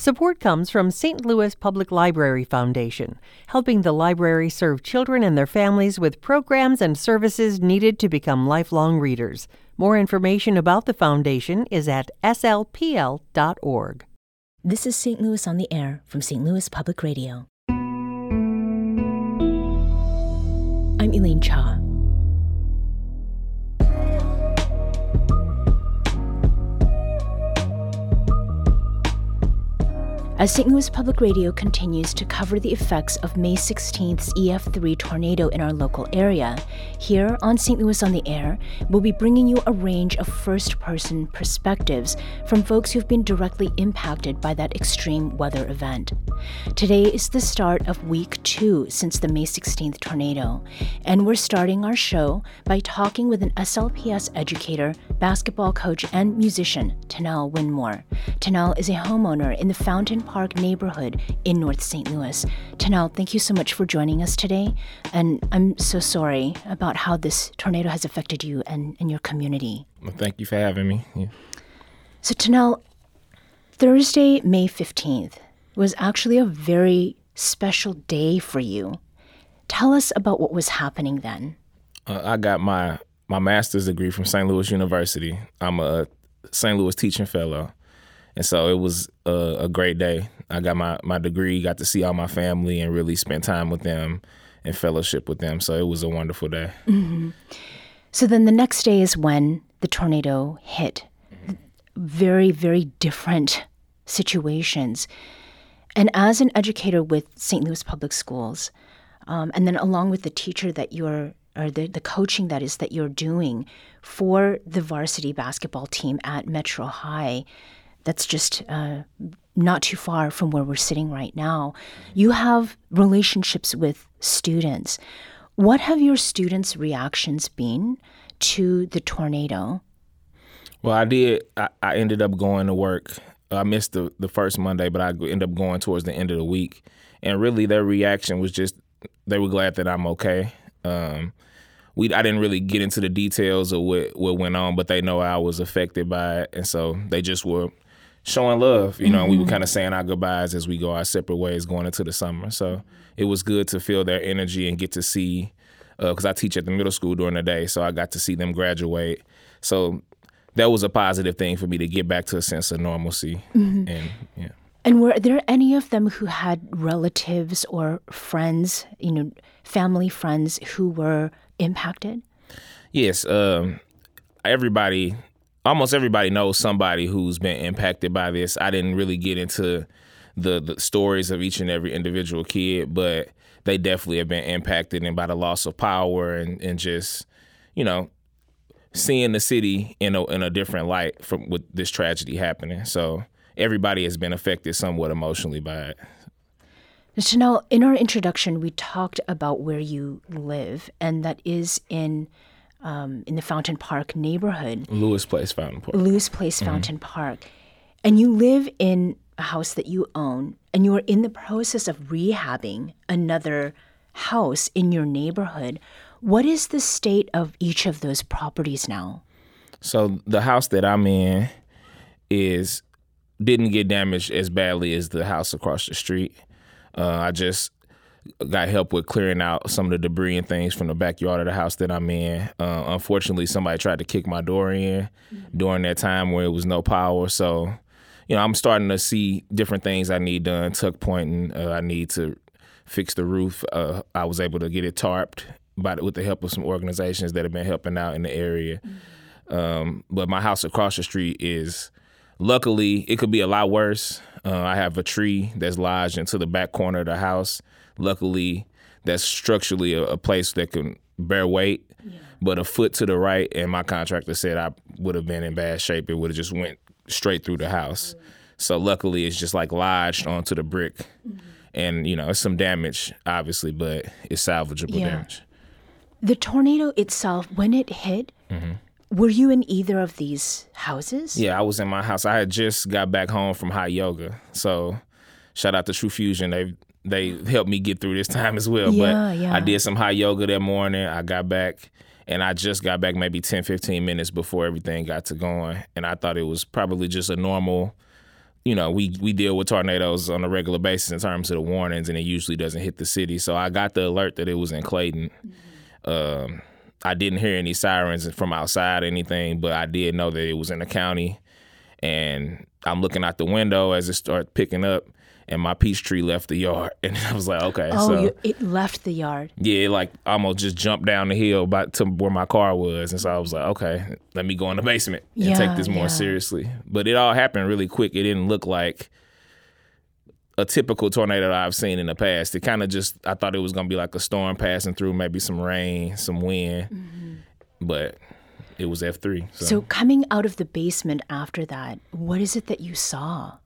Support comes from St. Louis Public Library Foundation, helping the library serve children and their families with programs and services needed to become lifelong readers. More information about the foundation is at slpl.org. This is St. Louis on the Air from St. Louis Public Radio. I'm Elaine Cha. As St. Louis Public Radio continues to cover the effects of May 16th's EF3 tornado in our local area, here on St. Louis on the Air, we'll be bringing you a range of first-person perspectives from folks who've been directly impacted by that extreme weather event. Today is the start of week 2 since the May 16th tornado, and we're starting our show by talking with an SLPS educator, basketball coach, and musician, Tanel Winmore. Tanel is a homeowner in the Fountain Park neighborhood in North St. Louis. Tanel, thank you so much for joining us today, and I'm so sorry about how this tornado has affected you and your community. Well, thank you for having me. Yeah. So Tanel, Thursday, May 15th was actually a very special day for you. Tell us about what was happening then. I got my master's degree from St. Louis University. I'm a St. Louis teaching fellow. And so it was a great day. I got my degree, got to see all my family and really spend time with them and fellowship with them. So it was a wonderful day. Mm-hmm. So then the next day is when the tornado hit. Very, very different situations. And as an educator with St. Louis Public Schools, and then along with the teacher that the coaching that you're doing for the varsity basketball team at Metro High, that's just not too far from where we're sitting right now. You have relationships with students. What have your students' reactions been to the tornado? Well, I ended up going to work. I missed the first Monday, but I ended up going towards the end of the week. And really their reaction was just, they were glad that I'm okay. I didn't really get into the details of what went on, but they know I was affected by it. And so they just were showing love, you know, and we were kind of saying our goodbyes as we go our separate ways going into the summer. So it was good to feel their energy and get to see, because I teach at the middle school during the day, so I got to see them graduate. So that was a positive thing for me to get back to a sense of normalcy. Mm-hmm. And yeah. And were there any of them who had relatives or friends, family friends who were impacted? Yes. Almost everybody knows somebody who's been impacted by this. I didn't really get into the stories of each and every individual kid, but they definitely have been impacted and by the loss of power and just, seeing the city in a different light with this tragedy happening. So everybody has been affected somewhat emotionally by it. Chanel, in our introduction, we talked about where you live, and that is in the Fountain Park neighborhood. Lewis Place Fountain Park. Lewis Place Fountain Park. And you live in a house that you own, and you are in the process of rehabbing another house in your neighborhood. What is the state of each of those properties now? So the house that I'm in didn't get damaged as badly as the house across the street. I just got help with clearing out some of the debris and things from the backyard of the house that I'm in. Unfortunately, somebody tried to kick my door in during that time where it was no power. So, I'm starting to see different things I need done, tuck pointing. I need to fix the roof. I was able to get it tarped with the help of some organizations that have been helping out in the area. But my house across the street luckily, it could be a lot worse. I have a tree that's lodged into the back corner of the house. Luckily, that's structurally a place that can bear weight, but a foot to the right, and my contractor said I would have been in bad shape. It would have just went straight through the house. So luckily, it's just like lodged onto the brick. And, it's some damage, obviously, but it's salvageable damage. The tornado itself, when it hit, were you in either of these houses? Yeah, I was in my house. I had just got back home from hot yoga. So shout out to True Fusion. They helped me get through this time as well. I did some hot yoga that morning. I got back, and I just got back maybe 10, 15 minutes before everything got to going. And I thought it was probably just a normal we deal with tornadoes on a regular basis in terms of the warnings, and it usually doesn't hit the city. So I got the alert that it was in Clayton. I didn't hear any sirens from outside or anything, but I did know that it was in the county. And I'm looking out the window as it started picking up, and my peach tree left the yard. And I was like, okay. It left the yard. Yeah, it like almost just jumped down the hill to where my car was. And so I was like, okay, let me go in the basement and take this more seriously. But it all happened really quick. It didn't look like a typical tornado that I've seen in the past. It kind of I thought it was going to be like a storm passing through, maybe some rain, some wind. Mm-hmm. But it was F3. So coming out of the basement after that, what is it that you saw?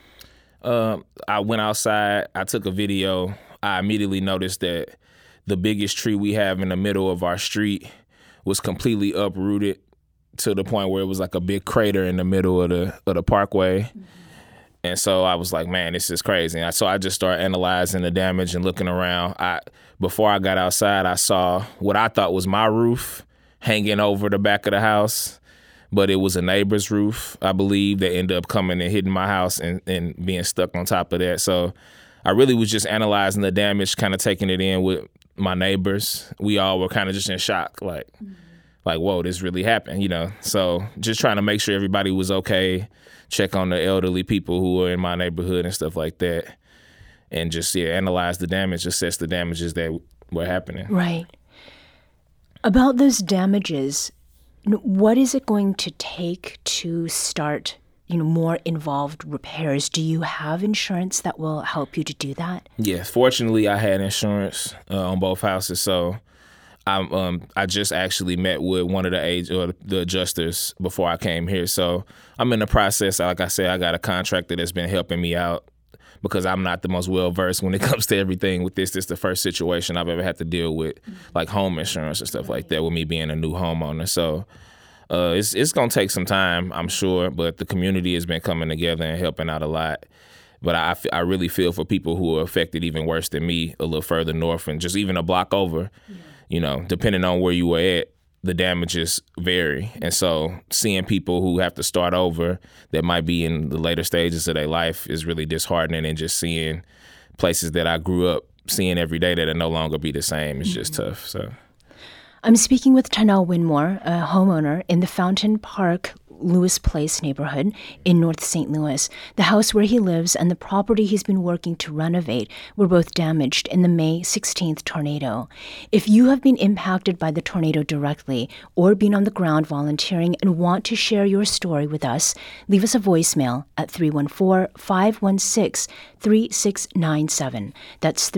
I went outside. I took a video. I immediately noticed that the biggest tree we have in the middle of our street was completely uprooted to the point where it was like a big crater in the middle of the parkway. Mm-hmm. And so I was like, man, this is crazy. So I just started analyzing the damage and looking around. Before I got outside, I saw what I thought was my roof hanging over the back of the house, but it was a neighbor's roof, I believe, that ended up coming and hitting my house and being stuck on top of that. So I really was just analyzing the damage, kind of taking it in with my neighbors. We all were kind of just in shock, like, whoa, this really happened, So just trying to make sure everybody was okay, check on the elderly people who were in my neighborhood and stuff like that, and just, analyze the damage, assess the damages that were happening. Right. About those damages, what is it going to take to start, more involved repairs? Do you have insurance that will help you to do that? Yeah, fortunately, I had insurance on both houses, so I just actually met with one of the adjusters before I came here. So I'm in the process. Like I said, I got a contractor that's been helping me out because I'm not the most well-versed when it comes to everything with this. This is the first situation I've ever had to deal with, like home insurance and stuff like that, with me being a new homeowner. So it's going to take some time, I'm sure, but the community has been coming together and helping out a lot. But I really feel for people who are affected even worse than me a little further north and just even a block over. Depending on where you were at, the damages vary. And so seeing people who have to start over that might be in the later stages of their life is really disheartening, and just seeing places that I grew up seeing every day that will no longer be the same is just tough. So I'm speaking with Tanel Winmore, a homeowner in the Fountain Park Lewis Place neighborhood in North St. Louis. The house where he lives and the property he's been working to renovate were both damaged in the May 16th tornado. If you have been impacted by the tornado directly or been on the ground volunteering and want to share your story with us, leave us a voicemail at 314-516-3697. That's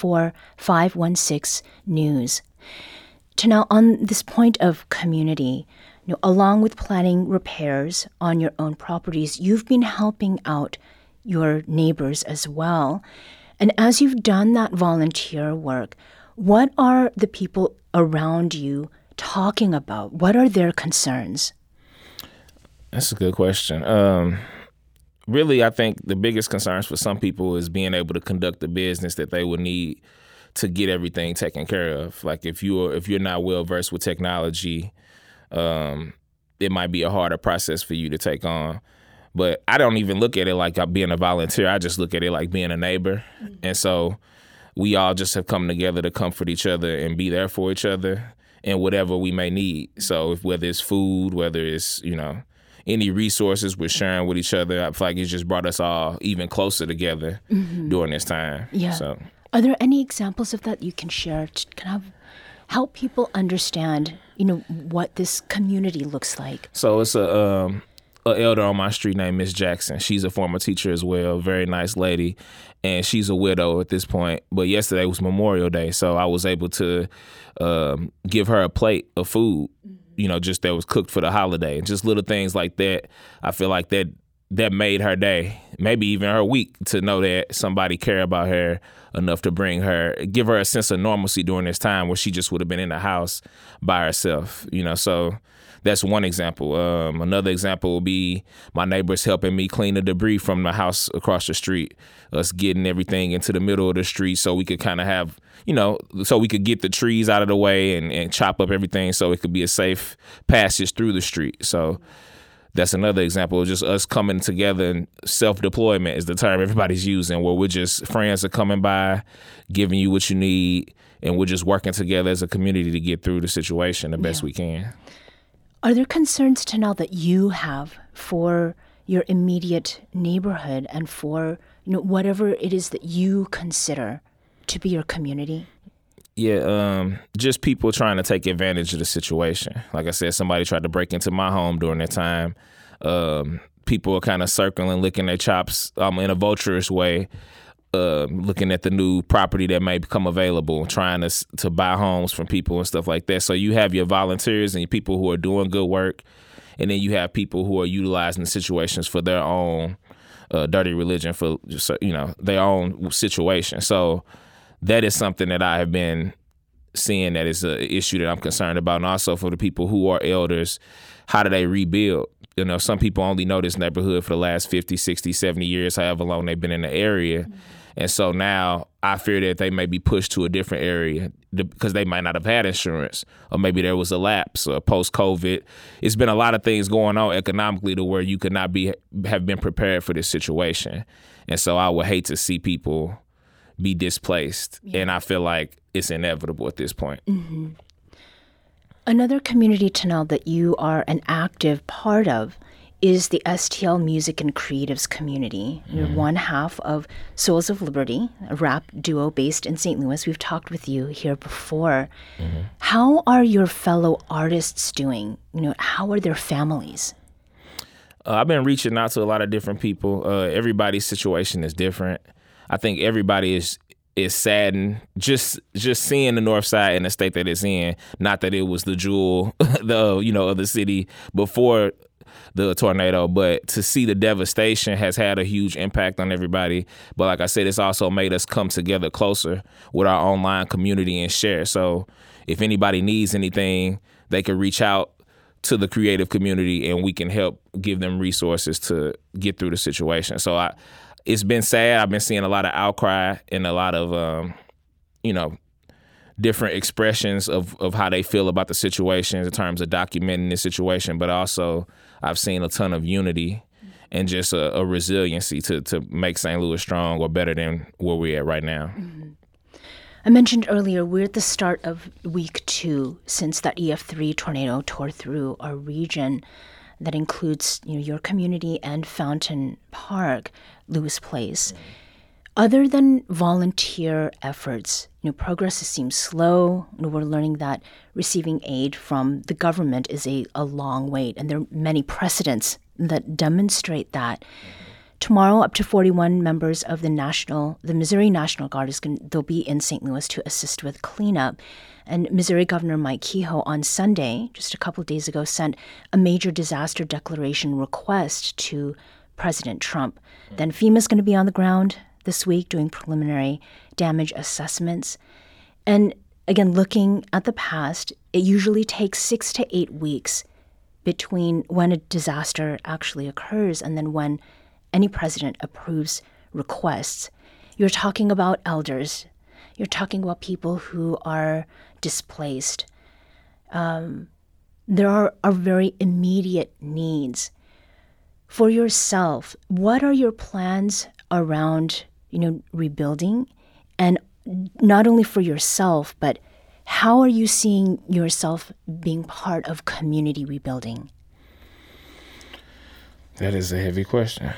314-516-NEWS. Tanel, on this point of community, along with planning repairs on your own properties, you've been helping out your neighbors as well. And as you've done that volunteer work, what are the people around you talking about? What are their concerns? That's a good question. Really, I think the biggest concerns for some people is being able to conduct the business that they would need to get everything taken care of. Like if you're not well versed with technology, it might be a harder process for you to take on. But I don't even look at it like being a volunteer. I just look at it like being a neighbor. Mm-hmm. And so we all just have come together to comfort each other and be there for each other in whatever we may need. So whether it's food, whether it's, any resources we're sharing with each other, I feel like it's just brought us all even closer together during this time. Yeah. So, are there any examples of that you can share to kind of help people understand, what this community looks like? So it's a elder on my street named Miss Jackson. She's a former teacher as well, very nice lady, and she's a widow at this point. But yesterday was Memorial Day, so I was able to give her a plate of food, just that was cooked for the holiday, and just little things like that. I feel like that made her day, maybe even her week, to know that somebody cared about her enough to give her a sense of normalcy during this time where she just would have been in the house by herself, so that's one example. Another example will be my neighbors helping me clean the debris from the house across the street, us getting everything into the middle of the street so we could kind of have, so we could get the trees out of the way and chop up everything so it could be a safe passage through the street. So that's another example of just us coming together, and self-deployment is the term everybody's using, where we're just friends are coming by, giving you what you need, and we're just working together as a community to get through the situation the best we can. Are there concerns, Tanel, that you have for your immediate neighborhood and for whatever it is that you consider to be your community? Yeah, just people trying to take advantage of the situation. Like I said, somebody tried to break into my home during that time. People are kind of circling, licking their chops in a vulturous way, looking at the new property that may become available, trying to buy homes from people and stuff like that. So you have your volunteers and your people who are doing good work, and then you have people who are utilizing the situations for their own dirty religion, for their own situation. So that is something that I have been seeing that is an issue that I'm concerned about. And also for the people who are elders, how do they rebuild? Some people only know this neighborhood for the last 50, 60, 70 years, however long they've been in the area. Mm-hmm. And so now I fear that they may be pushed to a different area because they might not have had insurance, or maybe there was a lapse or post-COVID. It's been a lot of things going on economically to where you could not have been prepared for this situation. And so I would hate to see people be displaced. Yeah. And I feel like it's inevitable at this point. Mm-hmm. Another community, Tanel, that you are an active part of is the STL Music and Creatives community. Mm-hmm. You're one half of Souls of Liberty, a rap duo based in St. Louis. We've talked with you here before. Mm-hmm. How are your fellow artists doing? How are their families? I've been reaching out to a lot of different people. Everybody's situation is different. I think everybody is saddened just seeing the North Side in the state that it's in. Not that it was the jewel, of the city before the tornado, but to see the devastation has had a huge impact on everybody. But like I said, it's also made us come together closer with our online community and share. So if anybody needs anything, they can reach out to the creative community and we can help give them resources to get through the situation. So it's been sad. I've been seeing a lot of outcry and a lot of, different expressions of how they feel about the situation in terms of documenting the situation. But also I've seen a ton of unity and just a resiliency to make St. Louis strong or better than where we're at right now. Mm-hmm. I mentioned earlier, we're at the start of week 2 since that EF3 tornado tore through our region. That includes your community and Fountain Park, Lewis Place. Mm-hmm. Other than volunteer efforts, progress seems slow. We're learning that receiving aid from the government is a long wait, and there are many precedents that demonstrate that. Mm-hmm. Tomorrow, up to 41 members of the Missouri National Guard they'll be in St. Louis to assist with cleanup. And Missouri Governor Mike Kehoe on Sunday, just a couple of days ago, sent a major disaster declaration request to President Trump. Then FEMA's going to be on the ground this week doing preliminary damage assessments. And again, looking at the past, it usually takes 6 to 8 weeks between when a disaster actually occurs and then when any president approves requests. You're talking about elders. You're talking about people who are displaced. There are very immediate needs. For yourself, what are your plans around, rebuilding? And not only for yourself, but how are you seeing yourself being part of community rebuilding? That is a heavy question.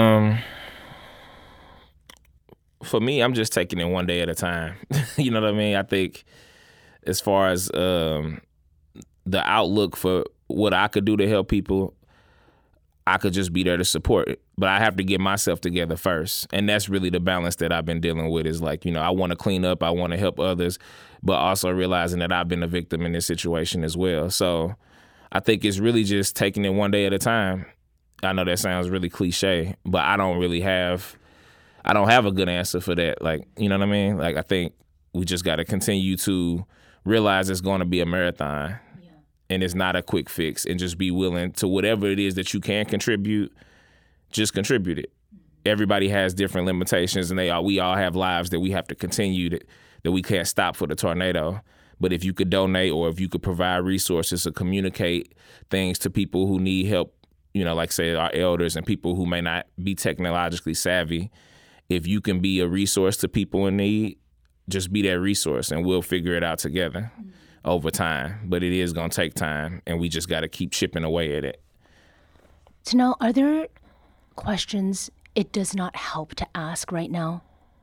For me, I'm just taking it one day at a time. You know what I mean? I think as far as the outlook for what I could do to help people, I could just be there to support it. But I have to get myself together first. And that's really the balance that I've been dealing with is like, I want to clean up, I want to help others, but also realizing that I've been a victim in this situation as well. So I think it's really just taking it one day at a time. I know that sounds really cliche, but I don't have a good answer for that. Like, you know what I mean? Like, I think we just got to continue to realize it's going to be a marathon. Yeah. And it's not a quick fix, and just be willing to whatever it is that you can contribute, just contribute it. Everybody has different limitations, and we all have lives that we have to continue that we can't stop for the tornado. But if you could donate or if you could provide resources to communicate things to people who need help like say our elders and people who may not be technologically savvy, if you can be a resource to people in need, just be that resource and we'll figure it out together over time. But it is going to take time, and we just got to keep chipping away at it. So now, are there questions it does not help to ask right now?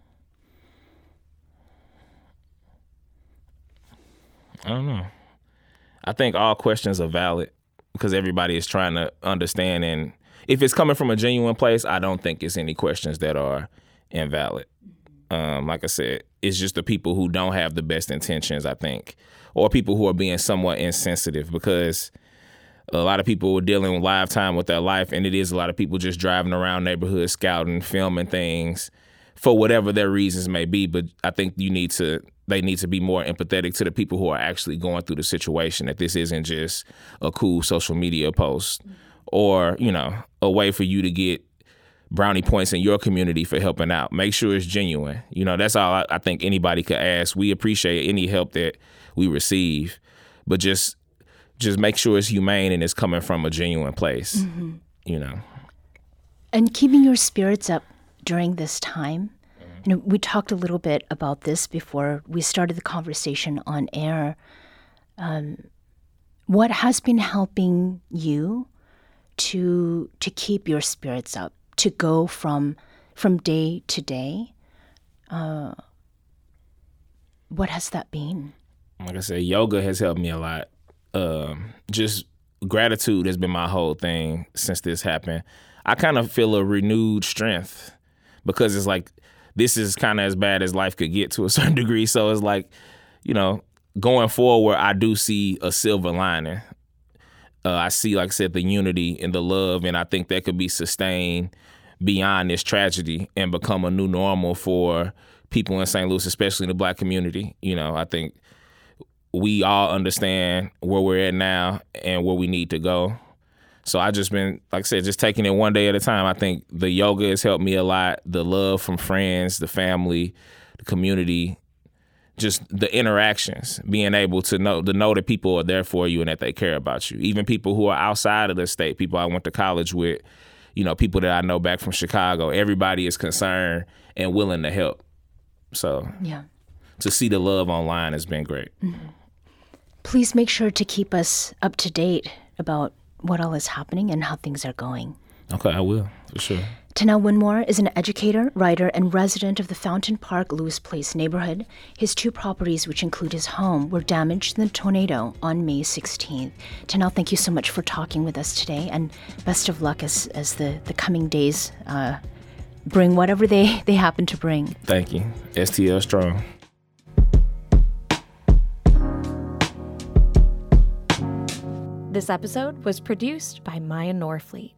I don't know. I think all questions are valid because everybody is trying to understand. And if it's coming from a genuine place, I don't think it's any questions that are invalid. Like I said, it's just the people who don't have the best intentions, I think, or people who are being somewhat insensitive, because a lot of people are dealing with live time with their life, and it is a lot of people just driving around neighborhoods, scouting, filming things for whatever their reasons may be. But I think they need to be more empathetic to the people who are actually going through the situation, that this isn't just a cool social media post or, a way for you to get brownie points in your community for helping out. Make sure it's genuine. That's all I think anybody could ask. We appreciate any help that we receive, but just make sure it's humane and it's coming from a genuine place, And keeping your spirits up during this time. We talked a little bit about this before we started the conversation on air. What has been helping you to keep your spirits up, to go from day to day? What has that been? Like I said, yoga has helped me a lot. Just gratitude has been my whole thing since this happened. I kind of feel a renewed strength because it's like, this is kind of as bad as life could get to a certain degree. So it's like, going forward, I do see a silver lining. I see, like I said, the unity and the love, and I think that could be sustained beyond this tragedy and become a new normal for people in St. Louis, especially in the Black community. I think we all understand where we're at now and where we need to go. So I just been, like I said, just taking it one day at a time. I think the yoga has helped me a lot. The love from friends, the family, the community, just the interactions, being able to know that people are there for you and that they care about you. Even people who are outside of the state, people I went to college with, people that I know back from Chicago, everybody is concerned and willing to help. So to see the love online has been great. Mm-hmm. Please make sure to keep us up to date about what all is happening and how things are going. Okay, I will, for sure. Tanel Winmore is an educator, writer, and resident of the Fountain Park Lewis Place neighborhood. His 2 properties, which include his home, were damaged in the tornado on May 16th. Tanel, thank you so much for talking with us today, and best of luck as the coming days bring whatever they happen to bring. Thank you. STL strong. This episode was produced by Maya Norfleet.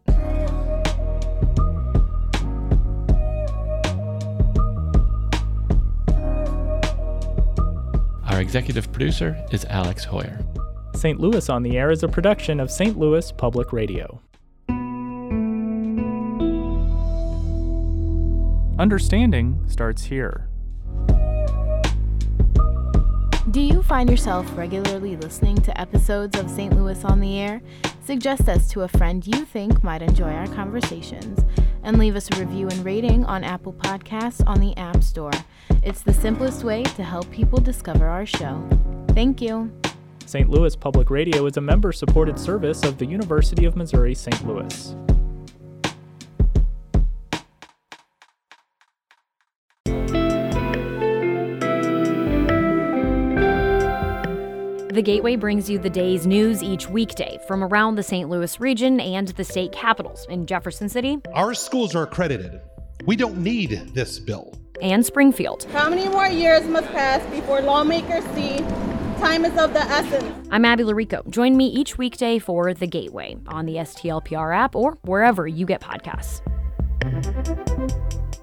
Our executive producer is Alex Hoyer. St. Louis on the Air is a production of St. Louis Public Radio. Understanding starts here. Do you find yourself regularly listening to episodes of St. Louis on the Air? Suggest us to a friend you think might enjoy our conversations, and leave us a review and rating on Apple Podcasts on the App Store. It's the simplest way to help people discover our show. Thank you. St. Louis Public Radio is a member-supported service of the University of Missouri St. Louis. The Gateway brings you the day's news each weekday from around the St. Louis region and the state capitals in Jefferson City. Our schools are accredited. We don't need this bill. And Springfield. How many more years must pass before lawmakers see time is of the essence? I'm Abby Larico. Join me each weekday for The Gateway on the STLPR app or wherever you get podcasts.